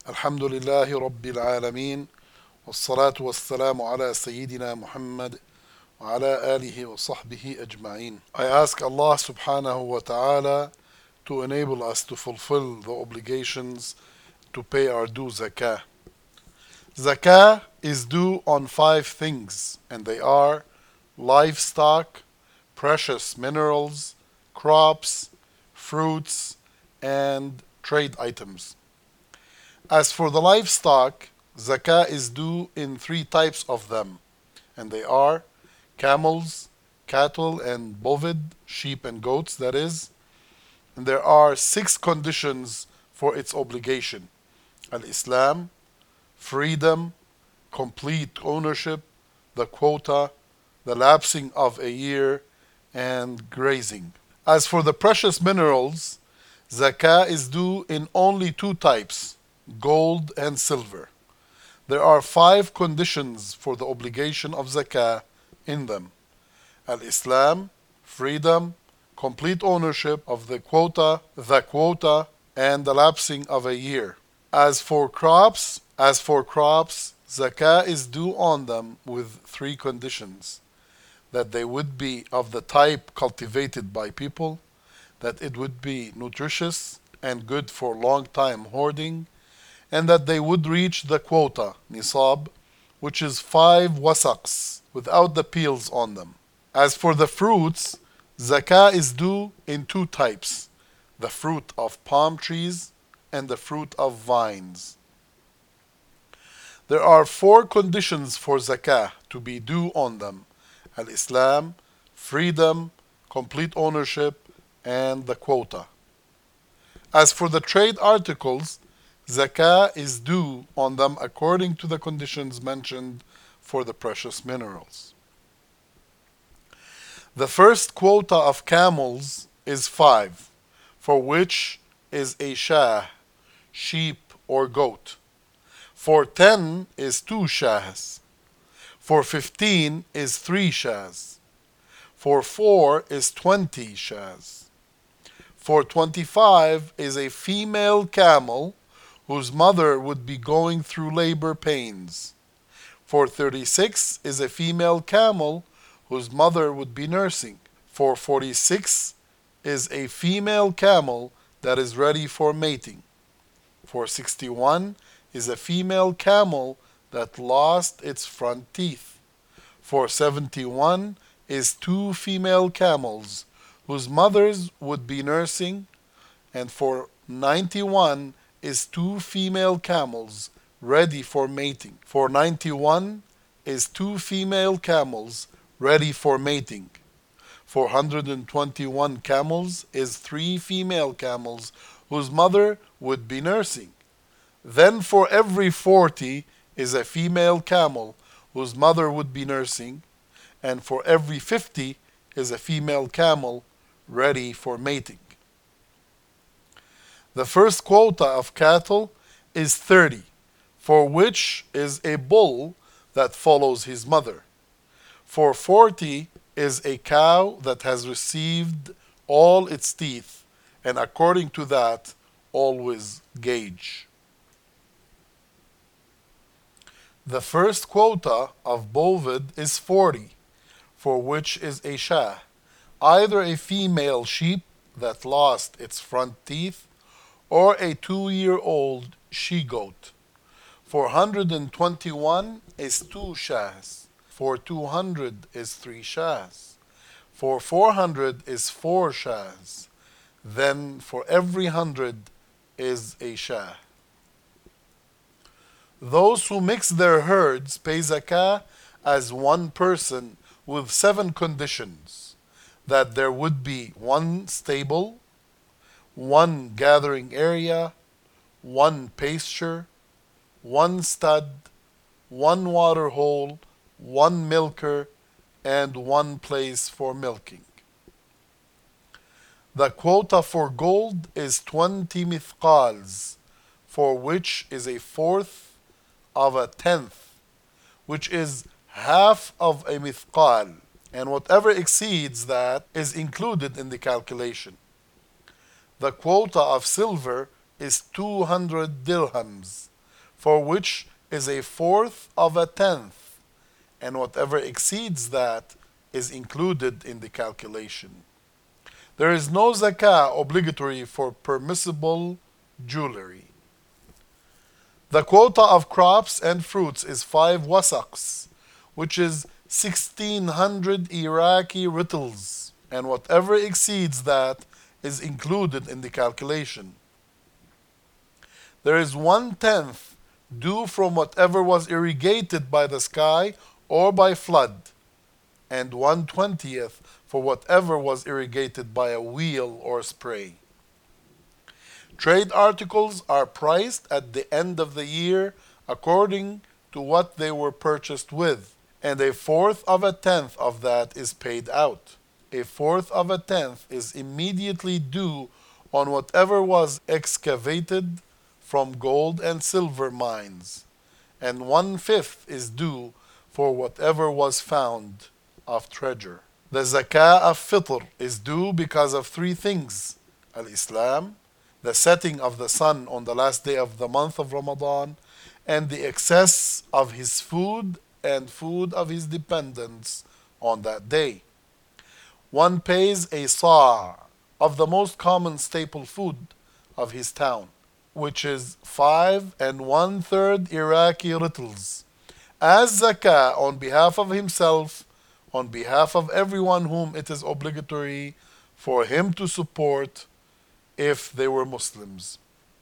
الحمد لله رب العالمين والصلاة والسلام على سيدنا محمد وعلى آله وصحبه أجمعين. I ask Allah subhanahu wa ta'ala to enable us to fulfill the obligations to pay our due zakah. Zakah is due on five things, and they are livestock, precious minerals, crops, fruits, and trade items. As for the livestock, zakah is due in three types of them, and they are camels, cattle, and bovid, sheep and goats, that is. And there are six conditions for its obligation: Al Islam, freedom, complete ownership, the quota, the lapsing of a year, and grazing. As for the precious minerals, zakah is due in only two types: gold and silver. There are five conditions for the obligation of zakah in them: Al Islam, freedom, complete ownership of the quota, and the lapsing of a year. As for crops, zakah is due on them with three conditions: that they would be of the type cultivated by people, that it would be nutritious and good for long time hoarding, and that they would reach the quota, nisab, which is 5 wasaqs, without the peels on them. As for the fruits, zakah is due in two types: the fruit of palm trees and the fruit of vines. There are four conditions for zakah to be due on them: Al Islam, freedom, complete ownership, and the quota. As for the trade articles, zakah is due on them according to the conditions mentioned for the precious minerals. The first quota of camels is 5, for which is a shah, sheep or goat. For 10 is 2 shahs. For 15 is 3 shahs. For 4 is 20 shahs. For 25 is a female camel whose mother would be going through labor pains. For 36 is a female camel whose mother would be nursing. For 46 is a female camel that is ready for mating. For 61 is a female camel that lost its front teeth. For 71 is 2 female camels whose mothers would be nursing. And for 91 is 2 female camels ready for mating. For 91 is 2 female camels ready for mating. For 121 camels is 3 female camels whose mother would be nursing. Then for every 40 is a female camel whose mother would be nursing, and for every 50 is a female camel ready for mating. The first quota of cattle is 30, for which is a bull that follows his mother. For 40 is a cow that has received all its teeth, and according to that, always gauge. The first quota of bovid is 40, for which is a shah, either a female sheep that lost its front teeth, or a 2-year-old she-goat. For 121 is 2 shahs. For 200 is 3 shahs. For 400 is 4 shahs. Then for every 100 is a shah. Those who mix their herds pay zakah as one person with 7 conditions: that there would be 1 stable, 1 gathering area, 1 pasture, 1 stud, 1 water hole, 1 milker, and 1 place for milking. The quota for gold is 20 mithqals, for which is a fourth of a tenth, which is half of a mithqal, and whatever exceeds that is included in the calculation. The quota of silver is 200 dirhams, for which is a fourth of a tenth, and whatever exceeds that is included in the calculation. There is no zakah obligatory for permissible jewelry. The quota of crops and fruits is 5 wasaqs, which is 1600 Iraqi rittles, and whatever exceeds that is included in the calculation. There is 1/10 due from whatever was irrigated by the sky or by flood, and 1/20th for whatever was irrigated by a wheel or spray. Trade articles are priced at the end of the year according to what they were purchased with, and a fourth of a tenth of that is paid out. A fourth of a tenth is immediately due on whatever was excavated from gold and silver mines, and 1/5 is due for whatever was found of treasure. The zakah of fitr is due because of three things: al-Islam, the setting of the sun on the last day of the month of Ramadan, and the excess of his food and food of his dependents on that day. One pays a sa' of the most common staple food of his town, which is 5 1/3 Iraqi rittles, as zakah on behalf of himself, on behalf of everyone whom it is obligatory for him to support if they were Muslims.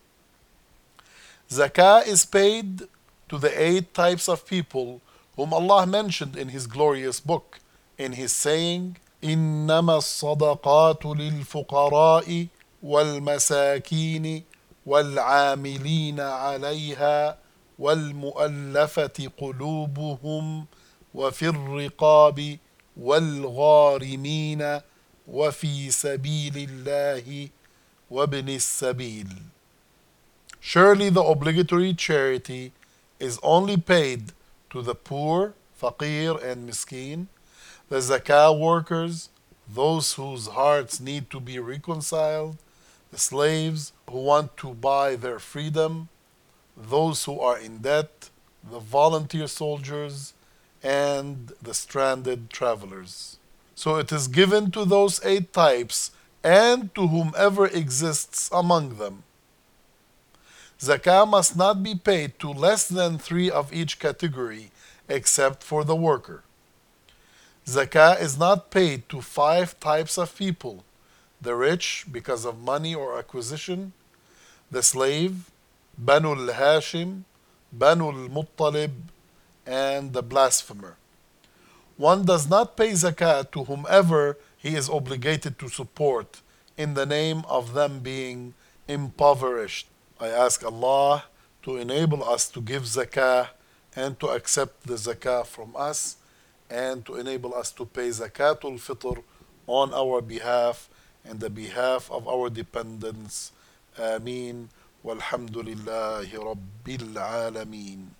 Zakah is paid to the 8 types of people whom Allah mentioned in His glorious book, in His saying, إنما الصدقات للفقراء والمساكين والعاملين عليها والمؤلفة قلوبهم وفي الرقاب والغارمين وفي سبيل الله وابن السبيل. Surely the obligatory charity is only paid to the poor, faqir and miskin, the zakah workers, those whose hearts need to be reconciled, the slaves who want to buy their freedom, those who are in debt, the volunteer soldiers, and the stranded travelers. So it is given to those 8 types and to whomever exists among them. Zakah must not be paid to less than 3 of each category except for the worker. Zakah is not paid to 5 types of people: the rich because of money or acquisition, the slave, Banu al-Hashim, Banu al-Muttalib, and the blasphemer. One does not pay zakah to whomever he is obligated to support in the name of them being impoverished. I ask Allah to enable us to give zakah and to accept the zakah from us, and to enable us to pay zakatul fitr on our behalf and the behalf of our dependents. Ameen. Walhamdulillahi Rabbil Alameen.